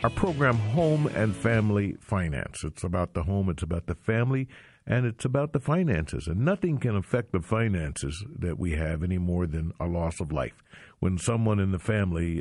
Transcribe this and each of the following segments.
our program, Home and Family Finance. It's about the home, it's about the family, and it's about the finances. And nothing can affect the finances that we have any more than a loss of life. When someone in the family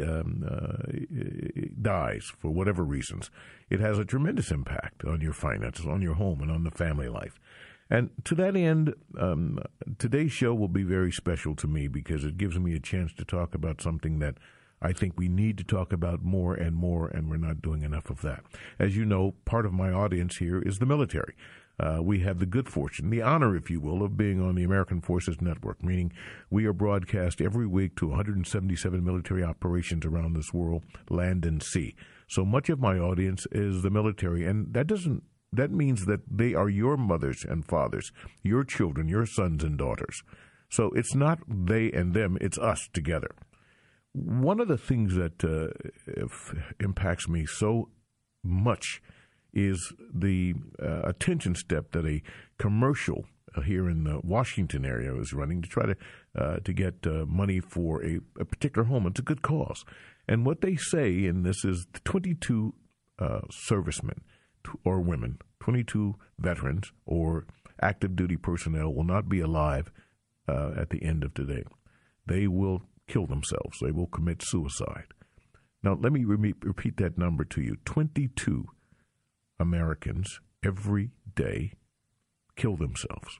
dies for whatever reasons, it has a tremendous impact on your finances, on your home, and on the family life. And to that end, today's show will be very special to me because it gives me a chance to talk about something that I think we need to talk about more, and we're not doing enough of that. As you know, part of my audience here is the military. We have the good fortune, the honor, if you will, of being on the American Forces Network, meaning we are broadcast every week to 177 military operations around this world, land and sea. So much of my audience is the military, and that means that they are your mothers and fathers, your children, your sons and daughters. So it's not they and them, it's us together. One of the things that impacts me so much is the attention step that a commercial here in the Washington area is running to try to get money for a particular home. It's a good cause. And what they say in this is 22 servicemen or women, 22 veterans or active duty personnel will not be alive at the end of today. They will kill themselves. They will commit suicide. Now, let me repeat that number to you. 22 Americans every day kill themselves.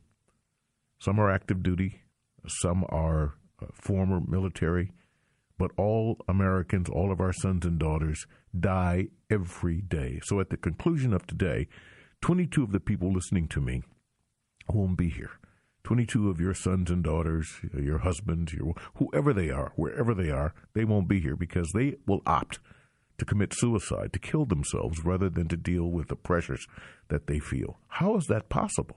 Some are active duty, some are former military, but all Americans, all of our sons and daughters, die every day. So at the conclusion of today, 22 of the people listening to me won't be here. 22 of your sons and daughters, your husbands, whoever they are, wherever they are, they won't be here because they will opt to commit suicide, to kill themselves, rather than to deal with the pressures that they feel. How is that possible?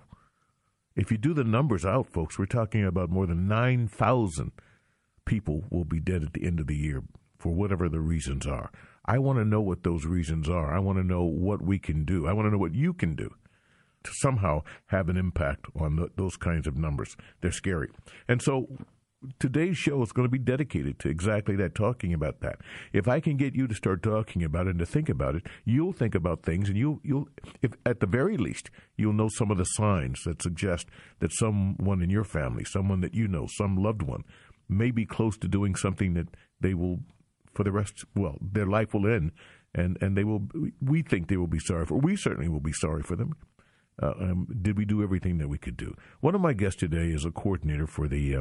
If you do the numbers out, folks, we're talking about more than 9,000 people will be dead at the end of the year for whatever the reasons are. I want to know what those reasons are. I want to know what we can do. I want to know what you can do to somehow have an impact on those kinds of numbers. They're scary. And so today's show is going to be dedicated to exactly that, talking about that. If I can get you to start talking about it and to think about it, you'll think about things, and you'll, if at the very least, you'll know some of the signs that suggest that someone in your family, someone that you know, some loved one, may be close to doing something that they will, for the rest, well, their life will end, and they will, we think they will be sorry for, we certainly will be sorry for them. Did we do everything that we could do? One of my guests today is a coordinator for the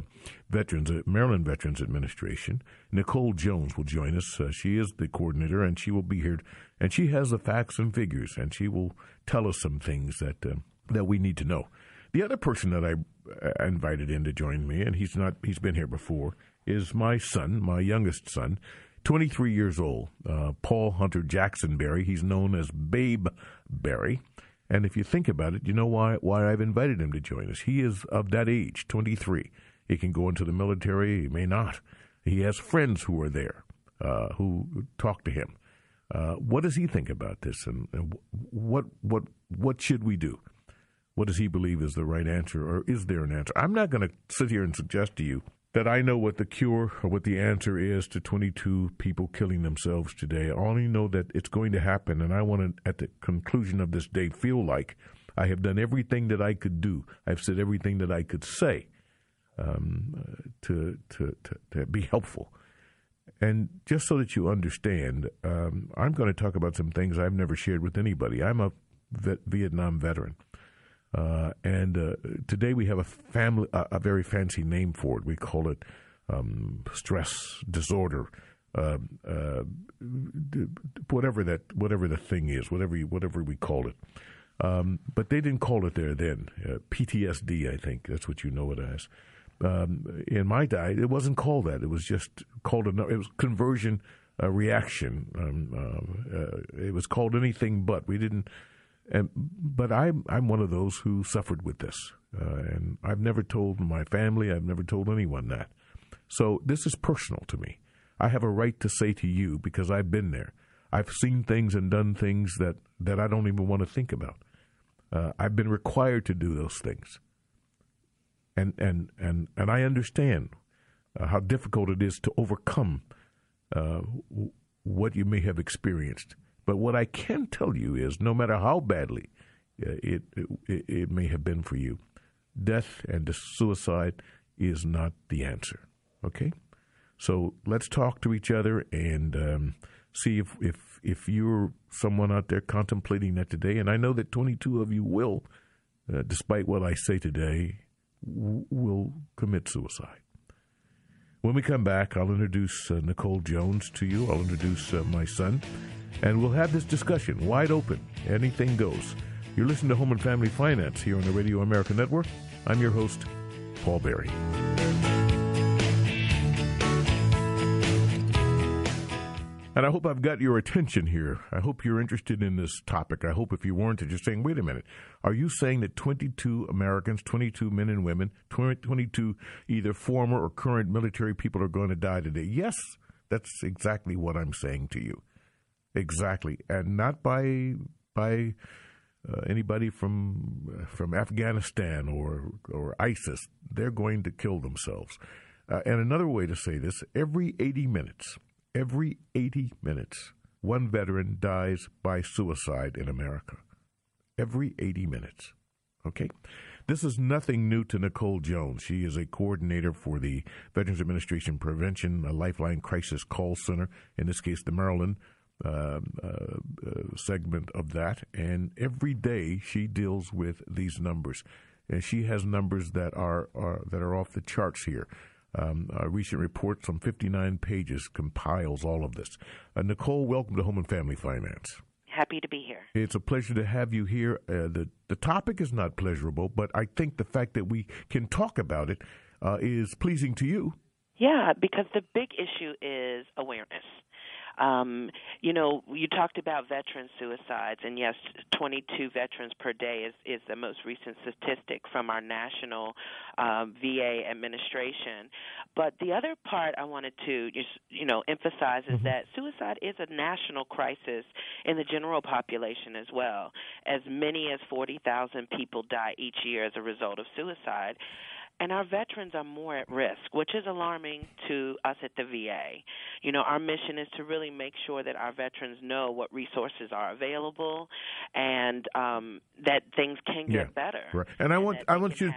Maryland Veterans Administration. Nicole Jones will join us. She is the coordinator, and she will be here, and she has the facts and figures, and she will tell us some things that we need to know. The other person that I invited in to join me, and he's been here before, is my son, my youngest son, 23 years old, Paul Hunter Jackson Berry. He's known as Babe Berry. And if you think about it, you know why I've invited him to join us. He is of that age, 23. He can go into the military. He may not. He has friends who are there, who talk to him. What does he think about this, and what should we do? What does he believe is the right answer, or is there an answer? I'm not going to sit here and suggest to you that I know what the cure or what the answer is to 22 people killing themselves today. I only know that it's going to happen, and I want to, at the conclusion of this day, feel like I have done everything that I could do. I've said everything that I could say to be helpful. And just so that you understand, I'm going to talk about some things I've never shared with anybody. I'm a Vietnam veteran. And today we have a very fancy name for it. We call it stress disorder, whatever the thing is, whatever we call it. But they didn't call it there then. PTSD, I think that's what you know it as. In my day, it wasn't called that. It was just called it was conversion reaction. It was called anything but. We didn't. But I'm one of those who suffered with this, and I've never told my family, I've never told anyone that. So this is personal to me. I have a right to say to you, because I've been there. I've seen things and done things that I don't even want to think about. I've been required to do those things, and I understand how difficult it is to overcome what you may have experienced. But what I can tell you is, no matter how badly it may have been for you, death and suicide is not the answer. Okay? So let's talk to each other and see if you're someone out there contemplating that today. And I know that 22 of you will, despite what I say today, will commit suicide. When we come back, I'll introduce Nicole Jones to you. I'll introduce my son, and we'll have this discussion wide open. Anything goes. You're listening to Home and Family Finance here on the Radio America Network. I'm your host, Paul Berry. And I hope I've got your attention here. I hope you're interested in this topic. I hope if you weren't, you're saying, wait a minute, are you saying that 22 Americans, 22 men and women, 22 either former or current military people are going to die today? Yes, that's exactly what I'm saying to you. Exactly. And not by anybody from Afghanistan or ISIS. They're going to kill themselves. And another way to say this, every 80 minutes, one veteran dies by suicide in America. Every 80 minutes. Okay? This is nothing new to Nicole Jones. She is a coordinator for the Veterans Administration Prevention, a Lifeline Crisis Call Center, in this case the Maryland segment of that. And every day she deals with these numbers. And she has numbers that are off the charts here. A recent report, some 59 pages, compiles all of this. Nicole, welcome to Home and Family Finance. Happy to be here. It's a pleasure to have you here. The topic is not pleasurable, but I think the fact that we can talk about it is pleasing to you. Yeah, because the big issue is awareness. You talked about veteran suicides, and yes, 22 veterans per day is the most recent statistic from our national VA administration. But the other part I wanted to just, emphasize is that suicide is a national crisis in the general population as well. As many as 40,000 people die each year as a result of suicide. And our veterans are more at risk, which is alarming to us at the VA. Our mission is to really make sure that our veterans know what resources are available and that things can get better. Right. And I want you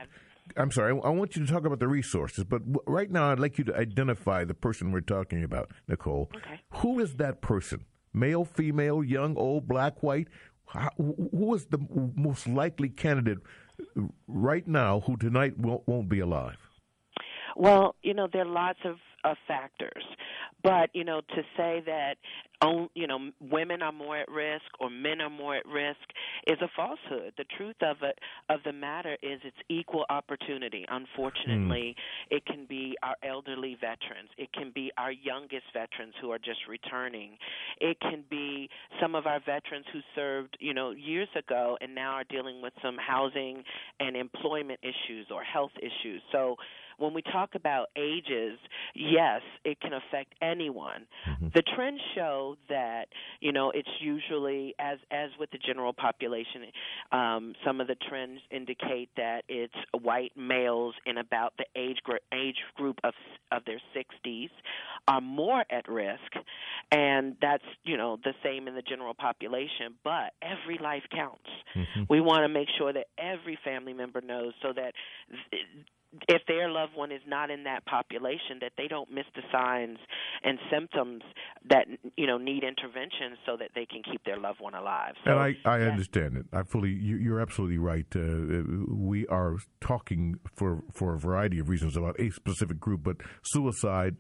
to talk about the resources, but right now I'd like you to identify the person we're talking about, Nicole. Okay. Who is that person? Male, female, young, old, black, white? Who is the most likely candidate right now who tonight won't be alive? Well, there are lots of factors. But, to say that, women are more at risk or men are more at risk is a falsehood. The truth of the matter is it's equal opportunity. Unfortunately, it can be our elderly veterans. It can be our youngest veterans who are just returning. It can be some of our veterans who served, years ago and now are dealing with some housing and employment issues or health issues. So when we talk about ages, yes, it can affect anyone. The trends show that, it's usually, as with the general population, some of the trends indicate that it's white males in about the age group of their 60s are more at risk, and that's, the same in the general population, but every life counts. We want to make sure that every family member knows so that if their loved one is not in that population, that they don't miss the signs and symptoms that need intervention so that they can keep their loved one alive. So, and I understand it. You're absolutely right. We are talking for a variety of reasons about a specific group, but suicide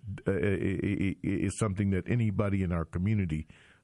is something that anybody in our community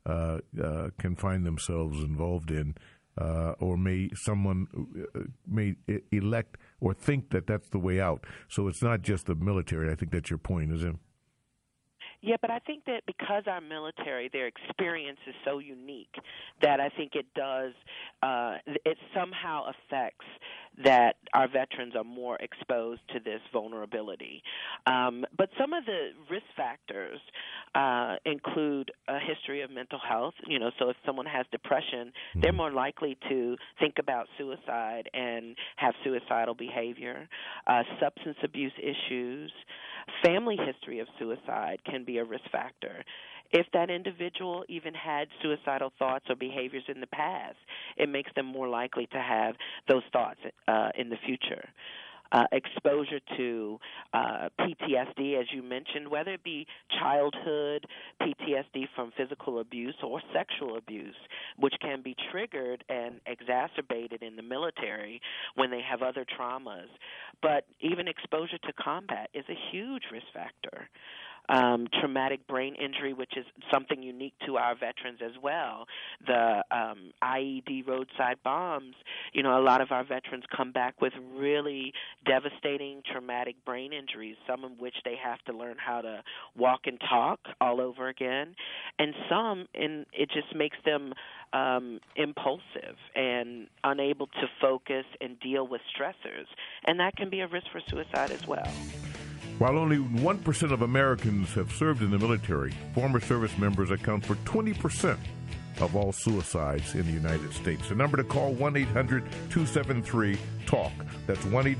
can find themselves involved in. Or someone may elect or think that that's the way out. So it's not just the military. I think that's your point, isn't it? Yeah, but I think that because our military, their experience is so unique that I think it does, it somehow affects that our veterans are more exposed to this vulnerability. But some of the risk factors include a history of mental health. So if someone has depression, they're more likely to think about suicide and have suicidal behavior. Substance abuse issues, family history of suicide can be a risk factor. if that individual even had suicidal thoughts or behaviors in the past, it makes them more likely to have those thoughts in the future. Exposure to PTSD, as you mentioned, whether it be childhood PTSD from physical abuse or sexual abuse, which can be triggered and exacerbated in the military when they have other traumas. But even exposure to combat is a huge risk factor. Traumatic brain injury, which is something unique to our veterans as well. The IED roadside bombs, a lot of our veterans come back with really devastating traumatic brain injuries, some of which they have to learn how to walk and talk all over again. And it just makes them impulsive and unable to focus and deal with stressors. And that can be a risk for suicide as well. While only 1% of Americans have served in the military, former service members account for 20% of all suicides in the United States. The number to call, 1-800-273-TALK. That's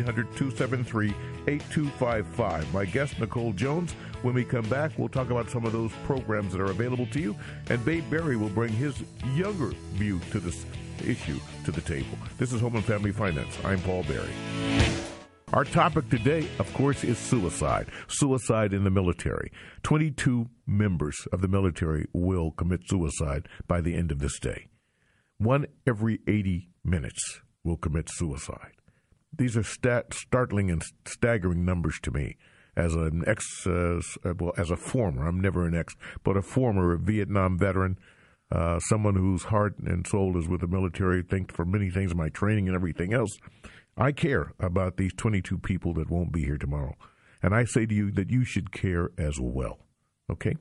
1-800-273-8255. My guest, Nicole Jones. When we come back, we'll talk about some of those programs that are available to you, and Babe Berry will bring his younger view to this issue to the table. This is Home and Family Finance. I'm Paul Berry. Our topic today, of course, is suicide. Suicide in the military. 22 members of the military will commit suicide by the end of this day. 1 every 80 minutes will commit suicide. These are startling and staggering numbers to me. As an as a former, I'm never an ex, but a former Vietnam veteran, someone whose heart and soul is with the military, thanks for many things, my training and everything else. I care about these 22 people that won't be here tomorrow. And I say to you that you should care as well. Okay?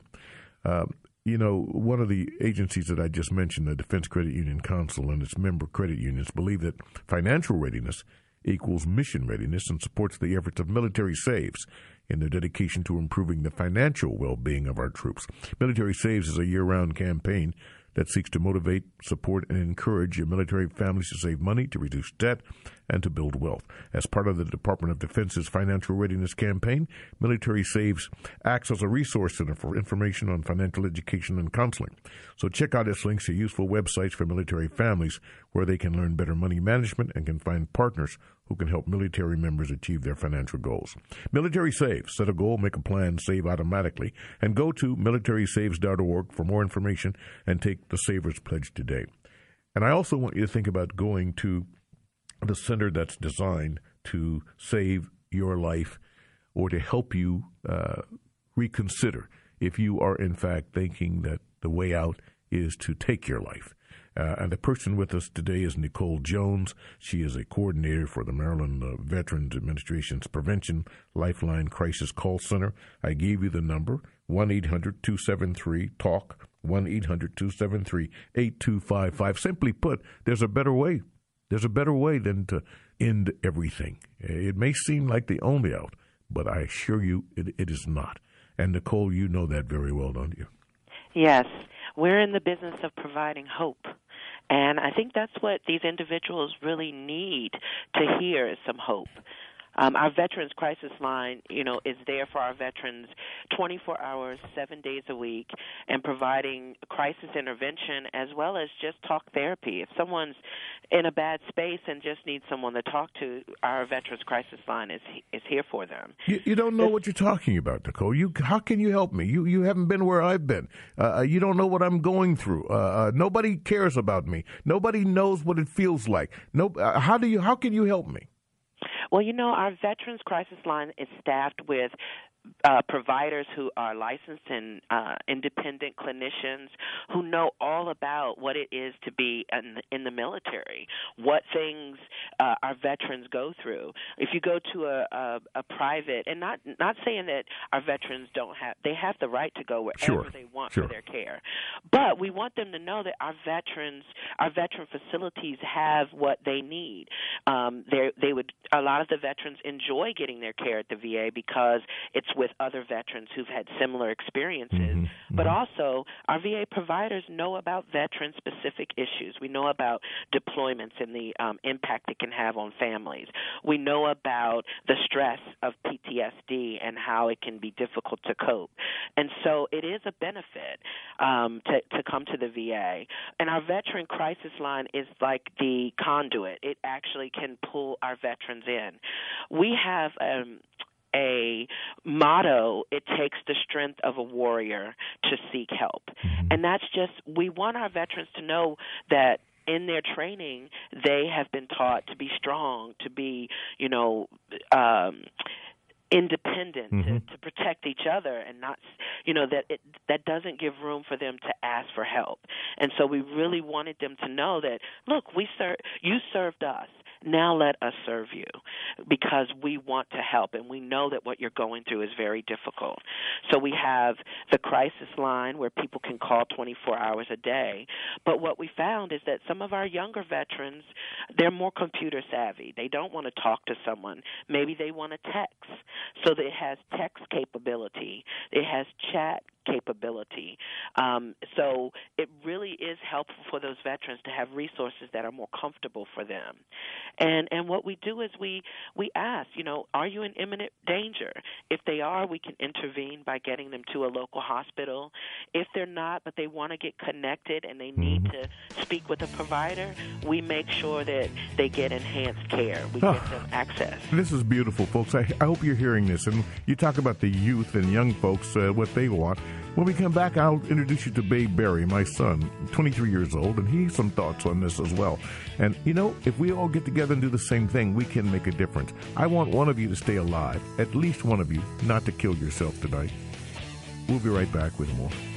One of the agencies that I just mentioned, the Defense Credit Union Council and its member credit unions, believe that financial readiness equals mission readiness and supports the efforts of Military Saves in their dedication to improving the financial well-being of our troops. Military Saves is a year-round campaign that seeks to motivate, support, and encourage your military families to save money, to reduce debt, and to build wealth. As part of the Department of Defense's financial readiness campaign, Military Saves acts as a resource center for information on financial education and counseling. So check out its links to useful websites for military families where they can learn better money management and can find partners who can help military members achieve their financial goals. Military Saves. Set a goal, make a plan, save automatically, and go to militarysaves.org for more information and take the Savers Pledge today. And I also want you to think about going to the center that's designed to save your life or to help you reconsider if you are, in fact, thinking that the way out is to take your life. And the person with us today is Nicole Jones. She is a coordinator for the Maryland Veterans Administration's Prevention Lifeline Crisis Call Center. I gave you the number, 1-800-273-TALK, 1-800-273-8255. Simply put, there's a better way. There's a better way than to end everything. It may seem like the only out, but I assure you it is not. And Nicole, you know that very well, don't you? Yes. We're in the business of providing hope. And I think that's what these individuals really need to hear is some hope. Our Veterans Crisis Line, is there for our veterans 24 hours, 7 days a week, and providing crisis intervention as well as just talk therapy. If someone's in a bad space and just needs someone to talk to, our Veterans Crisis Line is here for them. You don't know what you're talking about, Nicole. How can you help me? You haven't been where I've been. You don't know what I'm going through. Nobody cares about me. Nobody knows what it feels like. How can you help me? Well, our Veterans Crisis Line is staffed with providers who are licensed and independent clinicians who know all about what it is to be in the military, what things our veterans go through. If you go to a private, and not saying that our veterans they have the right to go wherever they want for their care, but we want them to know that our veteran facilities have what they need. A lot of the veterans enjoy getting their care at the VA because it's with other veterans who've had similar experiences. Mm-hmm. But also, our VA providers know about veteran-specific issues. We know about deployments and the impact it can have on families. We know about the stress of PTSD and how it can be difficult to cope. And so it is a benefit to come to the VA. And our Veteran Crisis Line is like the conduit. It actually can pull our veterans in. We have a motto, it takes the strength of a warrior to seek help. And that's just, we want our veterans to know that in their training, they have been taught to be strong, to be, independent, to protect each other, and not, that doesn't give room for them to ask for help. And so we really wanted them to know that, look, you served us. Now let us serve you, because we want to help, and we know that what you're going through is very difficult. So we have the crisis line where people can call 24 hours a day. But what we found is that some of our younger veterans, they're more computer savvy. They don't want to talk to someone. Maybe they want to text. So it has text capability. It has chat capability. So it really is helpful for those veterans to have resources that are more comfortable for them. And what we do is we ask, are you in imminent danger? If they are, we can intervene by getting them to a local hospital. If they're not, but they want to get connected and they need to speak with a provider, we make sure that they get enhanced care. We get them access. This is beautiful, folks. I hope you're hearing this. And you talk about the youth and young folks, what they want. When we come back, I'll introduce you to Babe Berry, my son, 23 years old, and he has some thoughts on this as well. And, if we all get together and do the same thing, we can make a difference. I want one of you to stay alive, at least one of you, not to kill yourself tonight. We'll be right back with more.